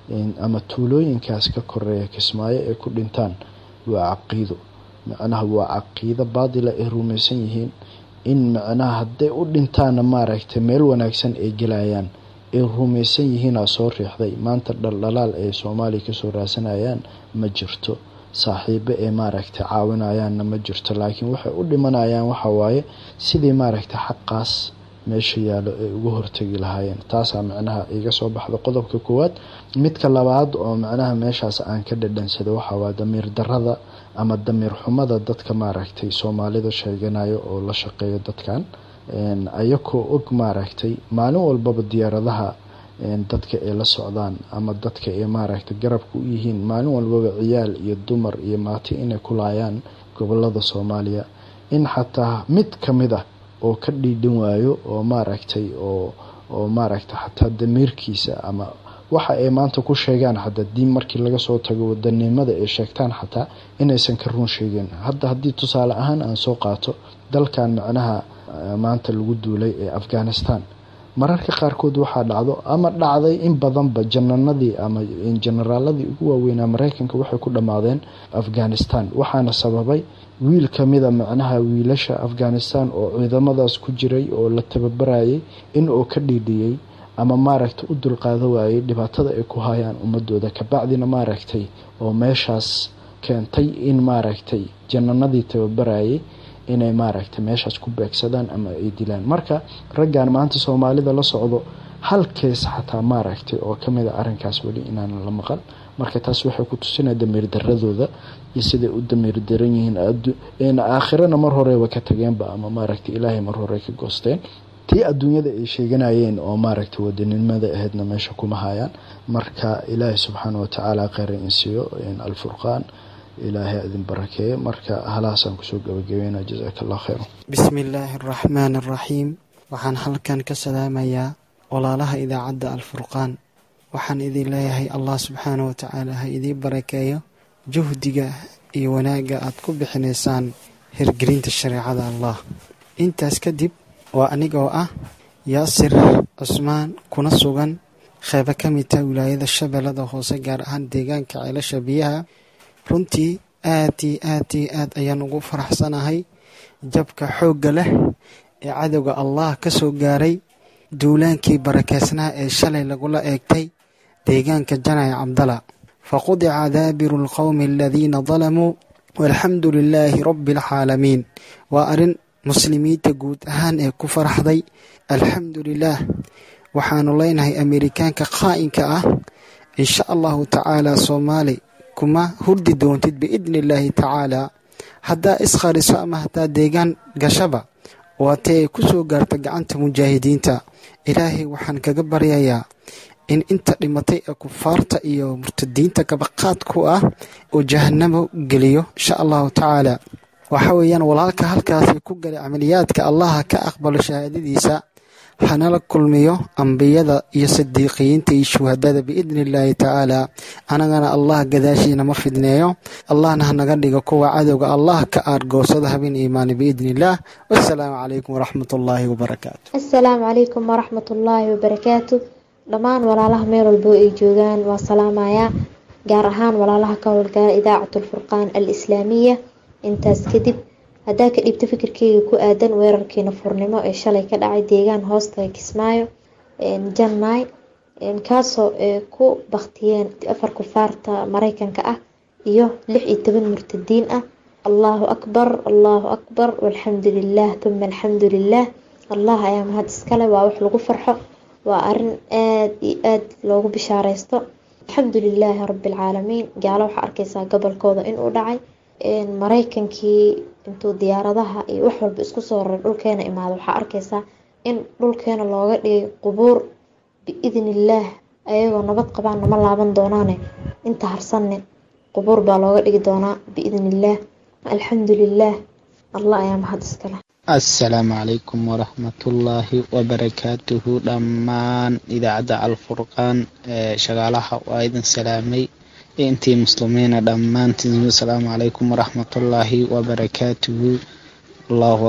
ama tuulooyinkaas ka koreeya Kismaayo ay ku dhintaan waa caqiido. macnaha waa caqiido baadila ay rumaysan yihiin in macnaha hadday u dhintaana maaragtay meel wanaagsan ay gelayaan ay rumaysan yihiin soo riixday. maanta dhaldhalaal ay Soomaaliya ka soo raasanayaan ma jirto, saaxiibo ee maaragtay caawinayaanna ma jirto, laakiin waxay u dhimanayaan waxa waaye sidii maaragtay xaqaas meesha yaalo ay ugu hortagi lahaayeen. taasaa macnaha iga soo baxda qodobka koowaad. midka labaad oo macnaha meeshaas aan ka dhadhansado waxa waa damiir darrada ama damiir xumada dadka maaragtay Soomaalida sheeganayo oo la shaqeeyo dadkan ayagoo og maaragtay maalin walbaba diyaaradaha dadka ay la socdaan ama dadka ay maaragtay garabka u yihiin maalin walbaba ciyaal iyo dumar iyo maati inay ku laayaan gobolada Soomaaliya in xataa mid kamid ah oo ka dhiidhin waayo oo maaragtay oo maaragtay xataa damiirkiisa ama waxa ay maanta ku sheegaan hadda diin markii laga soo tago wadanimada ay sheegtaan xataa inaysan ka run sheegin haddii tusaale ahaan aan soo qaato dalkan macnaha maanta lagu duulay ee Afghanistan mararka qaarkood waxaa dhacdo ama dhacday in badanba jananadii ama generaaladii ugu waaweynaa Mareykanka waxay ku dhamaadeen Afghanistan waxaana sababay wiil kamida macnaha wiilasha Afghanistan oo ciidamadaas ku jiray oo la tababarayay in uu ka dhiidhiyay ama maaragtay u dulqaado waayay dhibaatada ay ku hayaan ummadooda ka bacdina maaragtay oo meeshaas keentay in maaragtay jananadii tababarayay inay maaragtay meeshaas ku beegsadaan ama ay dilaan marka raggan maanta Soomaalida la socdo hal kees xataa maaragtay oo kamid ah arinkaas wali inaan la maqal marka taas waxay ku tusinaysaa damiir daradooda iyo sida u damiir daran yihiin aakhirana mar horeba ka tageenba ama maaragtay Ilaahay mar hore ka goosteen tii adduunyada ay sheeganayeen oo maaragtay wadanimada ahaydna meesha kuma hayaan marka Ilaahay subxaanahu wa ta'ala khayr insiyo al-Furqaan إلهي أذن بركة مركا هلاسا كسوق وجوينا جزاك الله خير. بسم الله الرحمن الرحيم وحن حلقان كسلام يا ولا لها إذا عدى الفرقان وحن إذي لا هي الله سبحانه وتعالى هي إذي بركة جهدك وناجا أتكب حنسان هرجرين الشريعة الله أنت أسكدب وأنيجوا ياسر عثمان كنا سوغان خيبة كمية ولاية الشباب لدى خوسجار عن ديجان كعيلة شبيهة runtii aad ayaan ugu faraxsanahay jabka xoogga leh ee cadowga Allah ka soo gaaray duulaankii barakeysnaa ee shalay lagula eegtay deegaanka Janay Cabdala faqudi'a daabirul qawmi alladhina zalamu walhamdulillahi rabbil alamin wa arin muslimiinta guud ahaan ee ku faraxday alhamdulillah waxaanu leenahay Ameerikaanka qaa'inka ah insha Allah ta'ala Soomaali كما هردي دونتid بإذن الله تعالى حتى إسخارسو أما حتى ديغان غشبا واتي كسو غارتا غانتا مجاهدينتا إلهي وحان كغبريايا إن انت لمتي كفارتا إيو مرتدينتا كبقات كوا وجهنم قليو إن شاء الله تعالى وحويا ولالك هالكاسي كوغالي عملياتك الله كأقبل شهاديسا حنالك كلميو أنبياء يصديقين تيشهداء بإذن الله تعالى أنا الله قداشينا مفدنايو الله نحن قدق قوة عدوك الله كأرقو صدها بين إيمان بإذن الله والسلام عليكم ورحمة الله وبركاته. السلام عليكم ورحمة الله وبركاته. لمان ولا الله مير البوئي جوغان والسلام يا جارهان ولا الله كول إذاعة الفرقان الإسلامية انتاز كدب هداك إبت فكركي ku aadan weerarkiina furnimo ee shalay ka dhacay deegaan hoosta Kismaayo Janay kaasoo ku baqtiyeen 4 kufaarta Mareykanka ah iyo 16 murtadiin ah Allahu akbar walhamdulillah thumma alhamdulillah Allah ayaa mahad iskale waa wax lagu farxo waa arin aad loogu bishaareysto alhamdulillah rabbil alamin gaalo waxa arkaysaa gobolkooda in uu dhacay Mareykankii intuu diyaaradaha iyo wax walba isku soo raray dhulkeena imaado waxa arkaysaa in dhulkeena looga dhigay qubuur biidnillah ayagoo nabad qabaan ma laaban doonaan inta harsanne qubuur baa looga dhigi doonaa biidnillah alhamdulillah Allah ayaa mahad iskale. السلام عليكم ورحمة الله وبركاته دمان إذاعة الفرقان شغالها وأيضا سلامي intii muslimiina dhammaantiin assalaamu calaykum waraxmatullaahi wabarakaatuhu allahu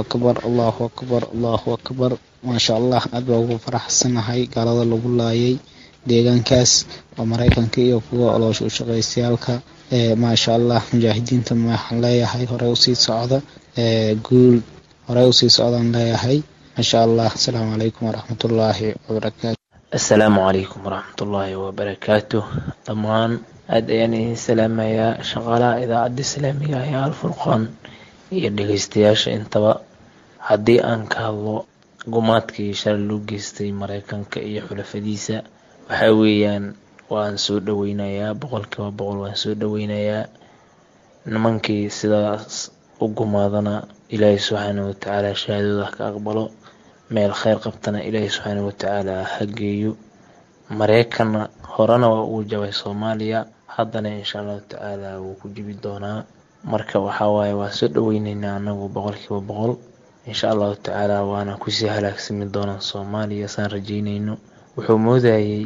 akbar maasha allah aad baa ugu faraxsanahay gaalada lagu laayay deegaankaas oo Mareykanka iyo kuwa oloosha u shaqeystayaalka maasha allah mujaahidiinta waxaan leeyahay hore u sii socda guul hore u sii socdaan leeyahay maasha allah assalaamu calaykum waraxmatullaahi wabarakaatuh. assalaamu calaykum waraxmatullaahi wabarakaatuh dhammaan aad ayaan idin salaamayaa shaqaalaha idaacadda islaamiga ee alfurqaan iyo dhegeystayaasha intaba haddii aan ka hadlo gumaadkii shalay loo geystay Mareykanka iyo xulafadiisa waxa weeyaan waan soo dhaweynayaa 100% waan soo dhaweynayaa nimankii sidaas u gumaadana Ilaahay subxaanahu wa ta'ala shahaadada ka aqbalo meel khayr qabtana Ilaahay subxaanahu wa ta'ala ha geeyo mareykanna horena waa uu jabay soomaaliya, haddana insha allahu tacaala wuu ku jibi doonaa. marka waxaa waaye waa soo dhaweyneynaa anagu 100% insha allahu tacaala, waana kusii halaagsami doonaa soomaaliya saan rajeynayno. wuxuu moodayay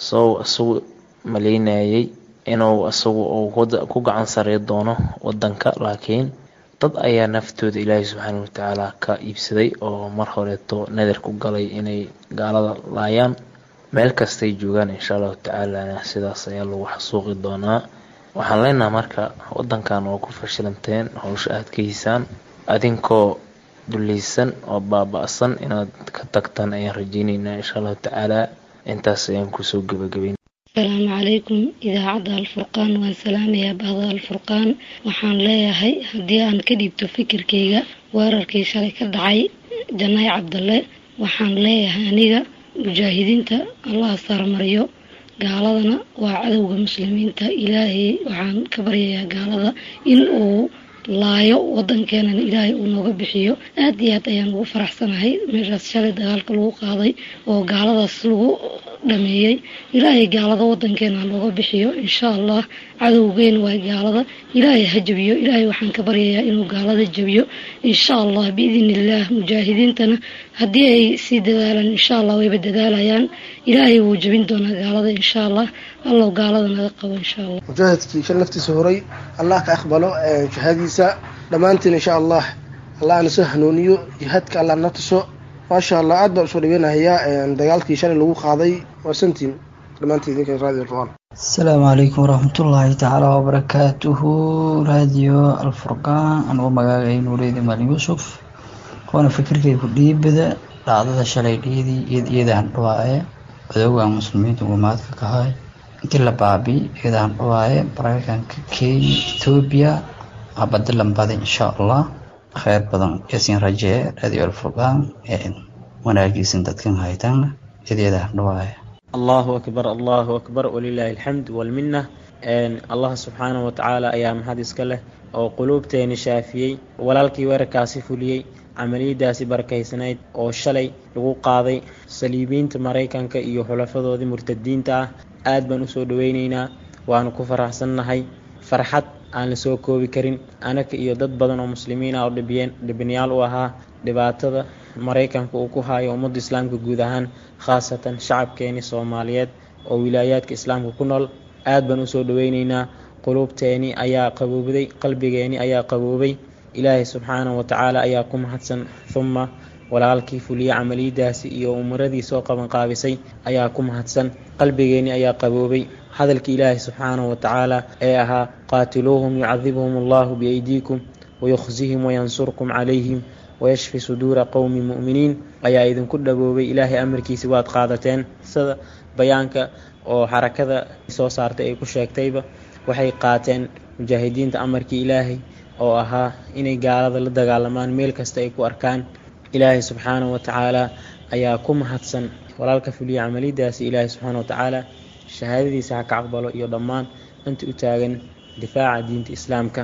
isagu maleynayay inuu isagu ku gacan sarey doono wadanka, laakiin dad ayaa naftooda ilaahay subxaanahu watacaala ka iibsaday oo mar horeeto nadar ku galay inay gaalada laayaan. meel kastay joogaan insha allahu tacaala sidaas ayaa lagu xasuuqi doonaa. waxaan leenahay marka wadankan oo ku fashilanteen howsha aad ka hiisaan, adinkoo dulaysan oo baaba'san inaad ka tagtaan ayaan rajeyneynaa insha allahu tacaala. intaas ayaan kusoo gabagabayn. asalaamu calaykum idaacadda alfurqaan, waan salaamayaa bahda alfurqaan. waxaan leeyahay haddii aan ka dhiibto fikirkayga weerarkii shalay ka dhacay janaay cabdalle, waxaan leeyahay aniga mujaahidiinta allah saarmariyo, gaaladana waa cadowga muslimiinta. ilaahay waxaan ka baryayaa gaalada in uu laayo wadankeenana ilaahay uu nooga bixiyo. aad iyo aad ayaan ugu faraxsanahay meeshaas shalay dagaalka lagu qaaday oo gaaladaas lagu dhameeyey. ilaahay gaalada wadankeena nooga bixiyo insha allah. cadowgeena waa gaalada, ilaahay ha jabiyo. ilaahay waxaan ka baryayaa inuu gaalada jabiyo insha allah biidn illah. mujaahidiintana haddii ay sii dadaalaan insha allah wayba dadaalayaan, ilaahay wuu jabin doonaa gaalada insha allah. allow gaalada naga qabo insha allah. mujaahidkii shan naftiisa horay allah ka aqbalo jihaadiisa dhammaantiin insha allah. allah ana soo hanuuniyo jihaadka, allah na tuso maasha allah. aad baan usoo dhaweynahayaa dagaalkii shalay lagu qaaday. waa santiin dhammaantiin idinka raadiyo alfurqaan. asalaamu calaykum waraxmatullaahi tacaala wabarakaatuhu. raadiyo alfurqaan, anuu magaagay nuureedi maalin yuusuf, waana fikirkay ku dhiibada dhacdada shalay dhiidii iyadaan dhawaaye cadowgan muslimiinta umaadka kahay intii la baabi iyadaan dhawaaye maraykanka, kenya, etoobiya habadalan badan insha allah. khayr badan yasiin rajee raadiyo alfurqaan wanaagiisan dadkan haytaan iyadaan dhawaaye. allahu akbar allahu akbar walilaahi alxamd walminna. allah subxaanahu watacaala ayaa mahad iska leh oo quluubteeni shaafiyey. walaalkii weerarkaasi fuliyey camaliyadaasi barakaysanayd oo shalay lagu qaaday saliibiinta maraykanka iyo xulafadoodii murtadiinta ah, aad baan usoo dhaweyneynaa. waanu ku faraxsannahay farxad aan la soo koobi karin. anaka iyo dad badan oo muslimiin ah oo dhibinayaal u ahaa dhibaatada maraykanka uu ku hayo ummadda islaamka guud ahaan, khaasatan shacabkeeni soomaaliyeed oo wilaayaadka islaamka ku nool. aad baan usoo dhaweyneynaa. quluubteeni ayaa qaboobday, qalbigeeni ayaa qaboobay. ilaahay subxaanahu watacaala ayaa ku mahadsan. uma walaalkii fuliye camaliyadaasi iyo umuradii soo qabanqaabisay ayaa ku mahadsan. qalbigeeni ayaa qaboobay. hadalkii ilaahay subxaanahu watacaala ee ahaa qaatiluuhum yucadibuhum allahu biaydiikum wayukhzihim wayansurkum calayhim wayashfi suduura qowmi mu'miniin ayaa idinku dhaboobay. ilaahay amarkiisi waad qaadateen. sida bayaanka oo xarakada soo saartay ay ku sheegtayba, waxay qaateen mujaahidiinta amarkii ilaahay oo ahaa inay gaalada la dagaalamaan meel kasta ay ku arkaan. ilaahay subxaanahu watacaala ayaa ku mahadsan. walaalka fuliya camaliyadaasi ilaahay subxaanahu watacaala shahaadadiisa ha ka aqbalo iyo dhammaan inta u taagan difaaca diinta islaamka.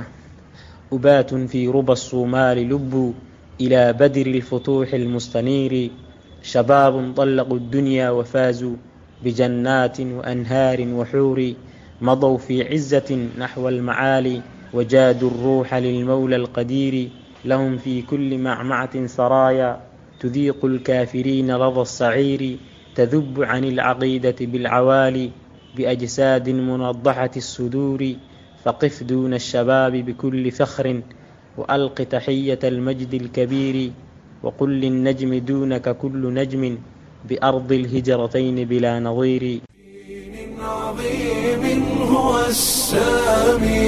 ubaatun fii ruba الsuumaali lubbuu ilaa badri الfutuuxi الmustaniiri shabaabun طallaquu الdunya wafaazuu bijannaatin waanhaarin waxuuri maضوا في عزة نحو المعالي وجادوا الروح للمولى القدير لهم في كل معمعة سرايا تذيق الكافرين لظى الصعير تذب عن العقيدة بالعوالي بأجساد منضحة الصدور فقف دون الشباب بكل فخر وألق تحية المجد الكبير وقل للنجم دونك كل نجم بأرض الهجرتين بلا نظير. عظيم هو السامي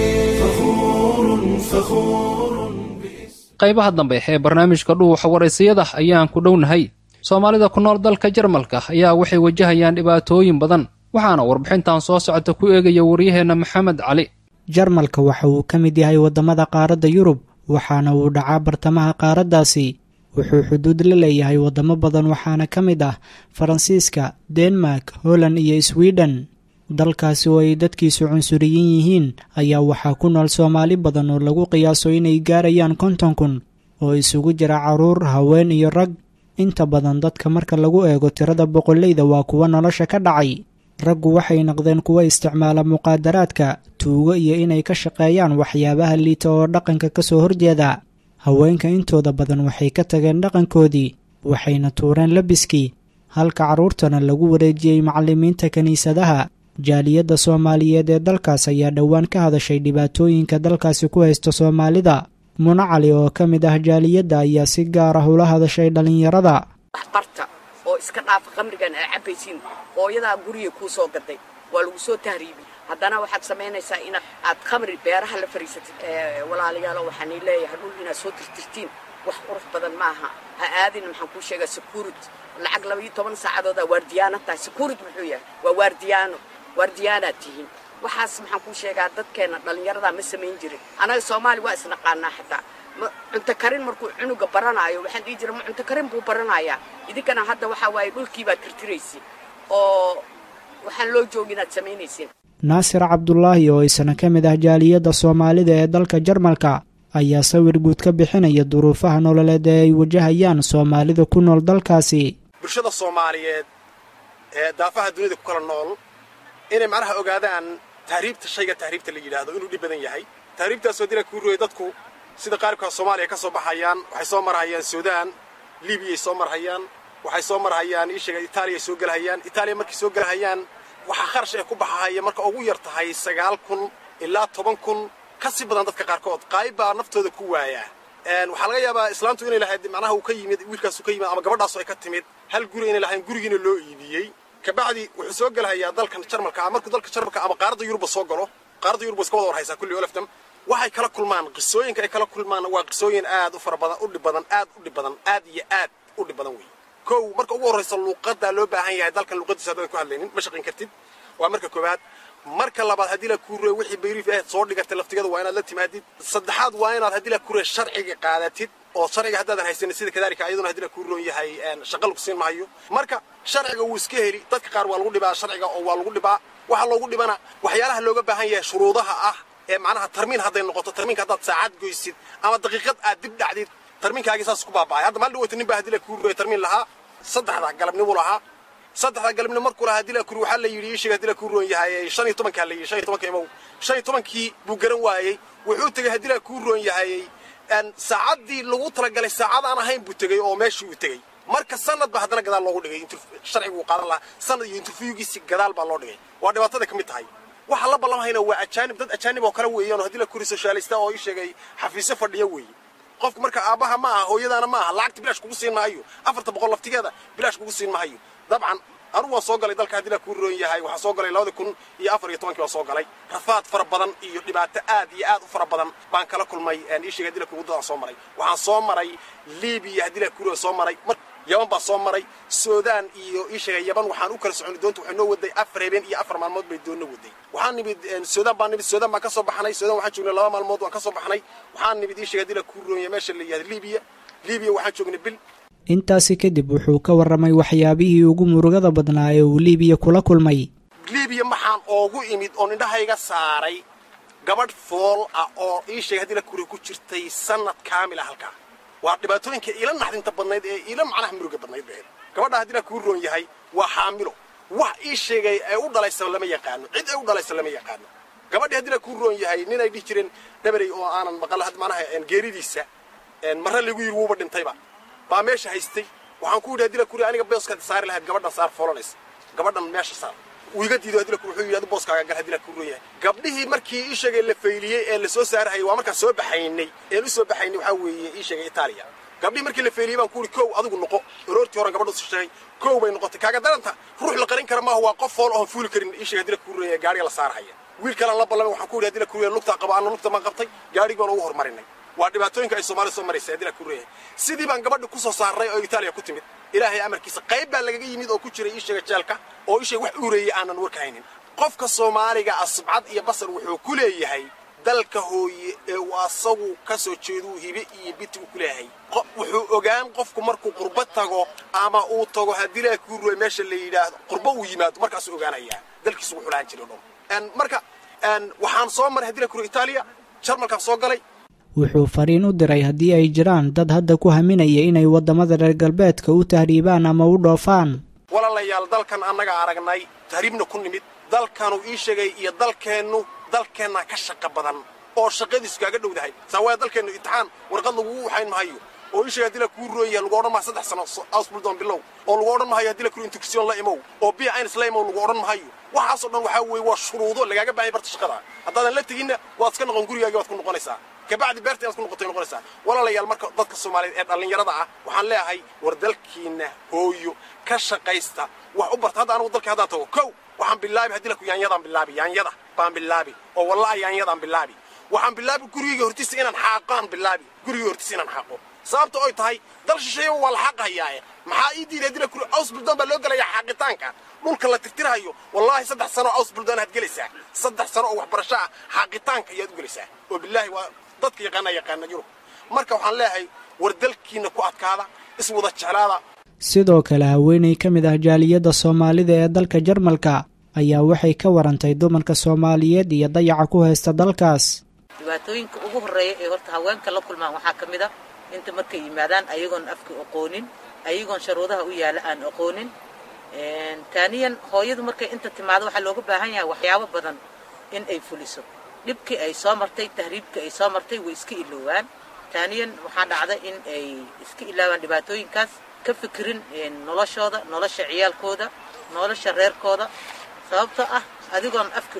فخور qaybaha dambe ee barnaamijka dhuuxa waraysiyada ayaan ku dhownahay. soomaalida ku nool dalka jarmalka ayaa waxay wajahayaan dhibaatooyin badan, waxaana warbixintan soo socota ku eegaya waryaheenna maxamed cali. jarmalka waxa uu ka mid yahay waddamada qaaradda yurub, waxaana uu dhacaa bartamaha qaaraddaasi. wuxuu xuduud la leeyahay waddamo badan, waxaana ka mid ah faransiiska, denmark, holland iyo sweden. dalkaasi oo ay dadkiisu cunsuriyin yihiin ayaa waxaa ku nool soomaali badan oo lagu qiyaaso inay gaarayaan 50,000 oo isugu jira caruur, haween iyo rag. inta badan dadka marka lagu eego tirada boqoleyda waa kuwa nolosha ka dhacay. raggu waxay noqdeen kuwa isticmaala muqaadaraadka, tuugo iyo inay ka shaqeeyaan waxyaabaha liita oo dhaqanka ka soo horjeeda. haweenka intooda badan waxay ka tageen dhaqankoodii, waxayna tuureen labiskii, halka carruurtana lagu wareejiyey macallimiinta kiniisadaha. jaaliyadda Soomaaliyeed ee dalkaas ayaa dhowaan ka hadashay dhibaatooyinka dalkaasi ku haysta Soomaalida. Muna Cali oo ka mid ah jaaliyadda ayaa si gaar ah ula hadashay dhalinyarada. waxbarta oo iska dhaafa khamrigan ay cabaysiin, hooyadaa guriga kuu soo gaday, waa lagu soo tahriibi, haddana waxaad samaynaysaa in aad khamri beeraha la fariisatid. walaalayaal waxaan leeyahay dhul inaad soo tirtirtiin wax qurux badan maaha. ha aadin maxaan kuu sheegaa security lacag 12 saacadood waardiyaano tahay. security muxuu yahay? waa waardiyaanaad tihiin. waxaas maxaan kuu sheegaa dadkeena dhalinyarada ma samayn jirin. anaga Soomaali waa isnaqaanaa xataa cunto karin markuu cunuga baranaayo waxaan dhihi jiray cunto karin buu baranayaa. idinkana hadda waxa waaye dhulkii baad tirtiraysiin oo waxaan loo joogin inaad samaynaysiin. Naasir Cabdullaahi oo isna ka mid ah jaaliyadda Soomaalida ee dalka Jarmalka ayaa sawir guud ka bixinaya duruufaha nololeed ee ay wajahayaan Soomaalida ku nool dalkaasi. bulshada Soomaaliyeed ee daafaha dunida ku kala nool inay macnaha ogaadaan tahriibta la yiraahdo inuu dhib badan yahay. tahriibtaas oo dila ku ruuy dadku sida qaarka Soomaaliya ka soo baxayaan, waxay soo marayaan Suudaan, Liibiya soo marayaan, waxay soo marayaan ishaga Itaaliya soo galahayaan. Itaaliya markii soo galahayaan waxa kharash ay ku baxaya marka ugu yar tahay 9,000 ilaa 10,000 ka sii badan dadka qaarkood qayb baa naftooda ku waaya. waxa laga yaabaa islaantu inay lahayd macnaha uu ka yimid wiilkaas uu ka yimid ama gabadhaas ay ka timid hal guri inay lahayn gurigiina loo iibiyay. kabacdi wuxuu soo galahayaa dalkan Jarmalka. markuu dalka Jarmalka ama qaaradda Yurub soo galo, qaaradda Yurub iska wada warhaysa kulli olaftam waxay kala kulmaan qisooyinka ay kala kulmaan waa qisooyin aad u fara badan, u dhib badan, aad iyo aad u dhib badan weey. kow marka ugu horeysa luqadda loo baahan yahay dalkan luqadiisa hadaan ku hadlaynin ma shaqeyn kartid. waa marka koobaad. marka labaad hadii la ku reey wixii bayriif ah soo dhigatay laftigeeda waa inaad la timaadid. saddexaad waa inaad hadii la ku reey sharciga qaadatid oo sharciga haddaadan haysan sida kadaalika ayaduna hadii la ku roon yahay shaqo lagu siin maayo. marka sharciga uu iska heli dadka qaar waa lagu dhibaa sharciga oo waa lagu dhibaa. waxa loogu dhibana waxyaalaha looga baahan yahay shuruudaha ah ee macnaha tarmiin hadday noqoto tarmiinka haddaad saacad goysid ama daqiiqad aad dib dhacdid tarmiinkaagi saas ku baaba'ay. hadda maalin dhaweyta nin baa hadii la ku roey tarmiin lahaa 3 galabnimo lahaa 3 galabnimo markuu lahaa hadii la ku waxa la yiri ishiga hadii la ku roon yahay 15 ka la yiri 15 imo 15kii buu garan waayay wuxuu tagay hadii la ku roon yahay saacadii lagu talagalay saacad aan ahayn buu tagay oo meeshii uu tagay. marka sanad ba hadana gadaal loogu dhigay inta sharcigu uu qaadan lahaa sanad iyo interviewgiisi gadaal baa loo dhigay. waa dhibaatada kamid tahay. waxa la ballamahayna waa ajaanib dad ajaanib oo kala weeyaan hadii la ku socialista oo sheegay xafiisyo fadhiyo weey. qofku marka aabaha ma aha hooyadana ma aha lacagta bilaash kugu siin maayo 400 laftigeeda bilaash kugu siin maayo. dabcan anu waan soo galay dalka hadii la ku roon yahay waxa soo galay 2014 waa soo galay rafaad fara badan iyo dhibaato aad iyo aad u fara badan baan kala kulmay ishiga hadii la ku wadada soo maray. waxaan soo maray Liibiya hadii la ku roon soo maray, Yaman baa soo maray, Suudaan iyo ishiga Yaman waxaan u kala socon doonto waxay noo waday 4 habeen iyo 4 maalmood bay doona waday. waxaan nimid Suudaan baan ka soo baxnay. Suudaan waxaan joognay 2 maalmood waan ka soo baxnay. waxaan nimid ishiga hadii la ku roon yahay meesha la yiraahdo Liibiya waxaan joognay bil. intaasi kadib wuxuu ka warramay waxyaabihii ugu murugada badnaa ee uu Liibiya kula kulmay. Liibiya maxaan ugu imid oo indhahayga saaray gabadh fool ah oo ishiga hadii la ku jirtay sanad kaamil ah halka. waa dhibaatooyinka ila naxdinta badnayd ee ila macnaha muruga badnayd baa. gabadha hadii la ku roon yahay waa xaamilo. wax isheegay ay u dhalaysan lama yaqaan. cid ay u dhalaysan lama yaqaan. gabadha hadii la ku roon yahay nin ay dhig jireen dhabarey oo aanan maqal had macnaha geeridiisa marra lagu yiri wuuba dhintayba. baa meesha haystay. waxaan ku yiraahdaa hadii la ku roon aniga booska saar lahayd gabadhan saar foolanays. gabadhan meesha saar. wiiga diido hadii la ku wuxuu yiraahdo booskaaga gal hadii la ku roon yahay. gabdhihii markii isheegay la fayliyay ee la soo saarahay waa marka soo baxaynay. u soo baxaynay waxa weeye isheegay Itaaliya. gabdhihii markii la fayliyay baan ku yiri koow adigu noqo. roortii hore gabadhu soo sheegay koow bay noqotay. kaaga daranta ruux la qarin kara ma waa qof fool oo fuul karin isheegay hadii la ku roon yahay gaariga la saaraya. wiil kale la ballan waxaan ku yiri hadii la ku roon lugta qaba aan lugta ma qabtay gaariga baan ugu hormarinay. waa dhibaatooyinka ay Soomaaliya soo mareysay hadii la ku roon yahay. sidii baan gabadhu ku soo saaray oo Itaaliya ku timid. ilaahay amarkiisa qayb baa laga yimid oo ku jiray isheegay jeelka oo isheegay wax ureeyay aanan warkaynin. qofka Soomaaliga asbad iyo basar wuxuu ku leeyahay dalka hooye ee waasagu ka soo jeedo hibe iyo biti ku leeyahay. wuxuu ogaan qofku markuu qurba tago ama uu tago hadii la ku roon meesha la yiraahdo qurba uu yimaado markaas ogaanaya dalkiisu wuxuu laan jiray marka waxaan soo maray hadii la ku roon Itaaliya Jarmalka soo galay. wuxuu fariin u diray haddii ay jiraan dad hadda ku haminaya inay waddamada reer galbeedka u tahriibaan ama u dhoofaan. walaalayaal dalkan annaga aragnay tahriibna ku nimid dalkanu ii sheegay iyo dalkeenna ka shaqo badan oo shaqadiisu kaaga dhowdahay saawaa dalkeennu imtixaan warqad lagugu waxayn mahayo oo ii sheegay haddii la kuu rooyaya lagu odhan maha 3 sano ausbuldoon bilow oo lagu odhan mahayo haddii la kuru intuksiyon la imow oo biya ayns la imow lagu odhan mahayo waxaasoo dhan waxaa weeye waa shuruudo lagaaga baahay barta shaqada haddaadan la teginna waad iska noqon gurigaagii waad ku noqonaysaa kabacdi beerta inaad ku noqotay noqonaysaa walaalayaal marka dadka Soomaaliyeed ee dhalinyarada ah waxaan leeyahay war dalkiina hooyo ka shaqaysta wax u barta hadda anigu dalka hadda tago kow waxaan bilaabi haddii la ku yaanyada baan bilaabi oo wallahi yaanyada bilaabi waxaan bilaabi guriga hortiisa inaan xaaqaan bilaabi guriga hortiisa inaan xaaqo sababta oo tahay dal shisheeyo waa la xaqayaa maxaa ii diiday haddii la ku ausbuldoon baa loo galaya xaqitaanka dhulka la tirtirayo wallahi 3 sano ausbuldoon aad gelaysaa 3 sano oo waxbarasho ah xaqitaanka ayaad u gelaysaa oo billahi waa dadka yaqaana Yurub marka waxaan leeyahay war dalkiina ku adkaada iswada jeclaada. sidoo kale haweeney ka mid ah jaaliyadda Soomaalida ee dalka Jarmalka ayaa waxay ka warantay dumarka Soomaaliyeed iyo dayaca ku haysta dalkaas. dhibaatooyinka ugu horeeya ee horta haweenka la kulmaan waxaa ka mid ah inta markay yimaadaan ayagoon afka aqoonin ayagoon sharuudaha u yaala aan aqoonin taaniyan hooyadu markay inta timaado waxa looga baahan yahay waxyaabo badan in ay fuliso dhibkii ay soo martay tahriibkii ay soo martay way iska iloowaan taaniyan waxaa dhacda in ay iska ilaawaan dhibaatooyinkaas ka fikirin noloshooda nolosha ciyaalkooda nolosha reerkooda sababtoo ah adigoon afka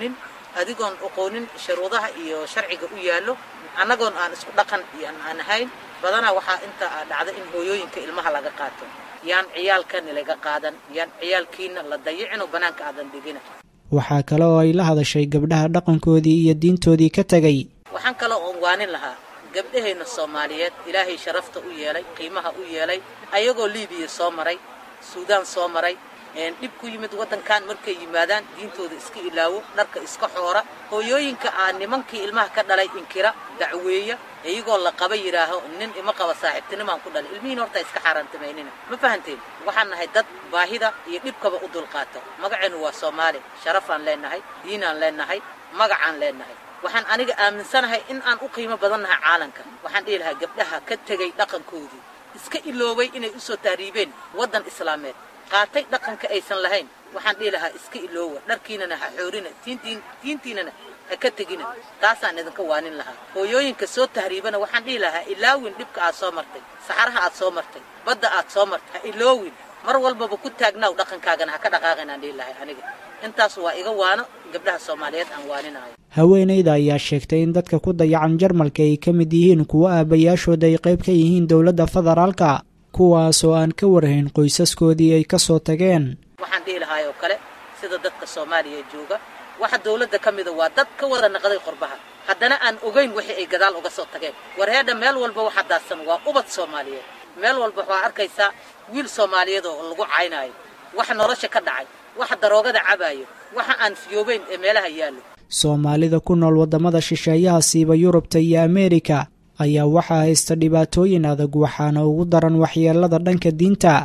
aqoonin sharuudaha iyo sharciga u yaalo annagoon aan isku dhaqan iyo aan ahayn badanaa waxaa inta dhacda in hooyooyinka ilmaha laga qaato yaan ciyaalkan laga qaadan yaan ciyaalkiina la dayicin oo banaanka aadan dhigina. waxaa kale oo ay la hadashay gabdhaha dhaqankoodii iyo diintoodii ka tagay. waxaan kale oo waanin lahaa gabdhaheena Soomaaliyeed ilaahay sharafta u yeelay qiimaha u yeelay ayagoo Liibiya soo maray Suudaan soo maray dhib ku yimid wadankan markay yimaadaan diintooda iska ilaawo dharka iska xoora hooyooyinka aan nimankii ilmaha ka dhalay inkira dacweeya iyagoo la qaba yiraaho nin ima qaba saaxiibtinimaan ku dhalay ilmihiin horta iska xaaraantameynina ma fahanteen waxaan nahay dad baahida iyo dhibkaba u dulqaato magaceenu waa Soomaali sharafaan leenahay diinaan leenahay magacaan leenahay waxaan aniga aaminsanahay in aan u qiimo badannahay caalamka waxaan dhihi lahaa gabdhaha ka tagay dhaqankoodii iska iloobay inay u soo tahriibeen wadan islaameed qaatay dhaqanka aysan lahayn waxaan dhihi lahaa iska iloowa dharkiinana ha xoorina diintiinana ha ka tegina taasaan idinka waanin lahaa hooyooyinka soo tahriibana waxaan dhihi lahaa ilaawin dhibka aad soo martay saxaraha aad soo martay badda aad soo martay ha iloowin mar walbaba ku taagnaaw dhaqankaagana ha ka dhaqaaqin aan dhihi lahay aniga intaas waa iga waano gabdhaha Soomaaliyeed aan waaninayo. haweeneyda ayaa sheegtay in dadka ku dayacan Jarmalka ay ka mid yihiin kuwa aabayaashooda ay qayb ka yihiin dowladda federaalka kuwaasoo aan ka warhayn qoysaskoodii ay ka soo tageen. waxaan dhihi lahaa oo kale sida dadka Soomaaliya jooga waxa dawladda ka mid ah waa dad ka wada naqday qurbaha haddana aan ogeyn wixii ay gadaal uga soo tageen warheeda meel walba waxa daadsan waa ubad Soomaaliyeed meel walba waxa arkaysaa wiil Soomaaliyeed oo lagu caynayo waxa nolosha ka dhacay waxa daroogada cabayo waxa aan fiyoobeyn ee meelaha yaalo. Soomaalida ku nool wadamada shisheeyaha siiba Yurubta iyo Ameerika ayaa waxaa haysta dhibaatooyin adag waxaana ugu daran waxyeelada dhanka diinta.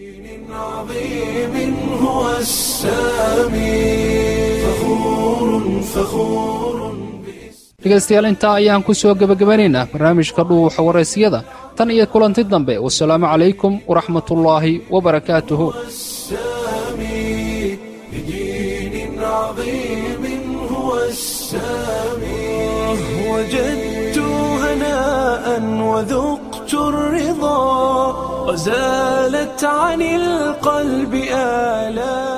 dhegaystayaal intaa ayaan ku soo gebagabanaynaa barnaamijka dhuuxa waraysyada tan iyo kulanti dambe wasalaamu calaykum waraxmatullaahi wabarakaatuhu. وجدت هناء وذقت الرضا وزالت عن القلب آلام.